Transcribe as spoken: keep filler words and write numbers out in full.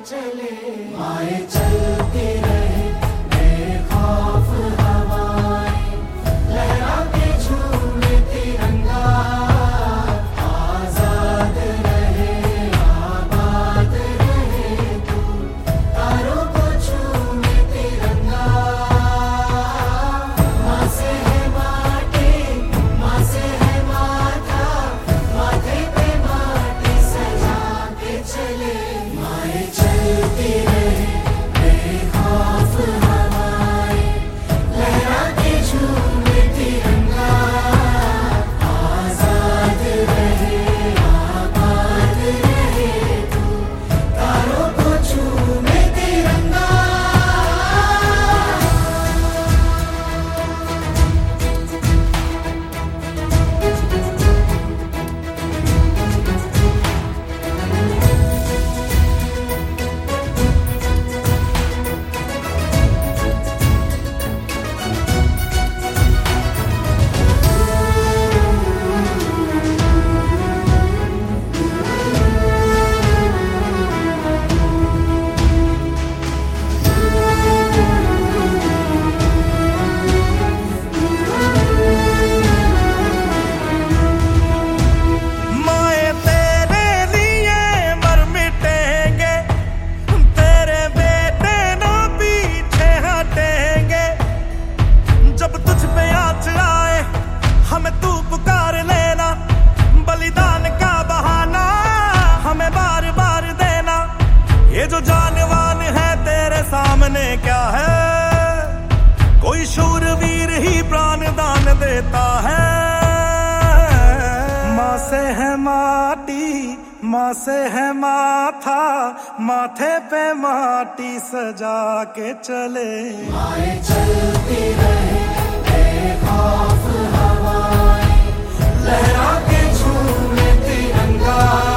चले, माए चलती रहे बेखौफ हवाएं, लहरा के झूमे तिरंगा, आजाद रहे आबाद रहे तू, तारों को झूमे तिरंगा। माँ से है माटी, माँ से है माथा, माथे पे माटी सजा के चले, माए चलती रहे बेखौफ हवाएं, लहरा के झूमे तिरंगा, आजाद रहे आबाद रहे तू, तारों को झूमे तिरंगा। माए तेरे लिए मर मिटेंगे, तेरे बेटे ना पीछे हटेंगे, जब तुझ पे आँच आए हमें तू पुकार लेना, बलिदान का बहाना हमें बार बार देना, ये जो जानवान है तेरे सामने क्या है, कोई शूरवीर ही प्राण दान देता है। माँ से है माटी, माँ से है माथा, माथे पे माटी सजा के चले, माए चलती रहे बेखौफ हवाएं, लहरा के झूमे तिरंगा।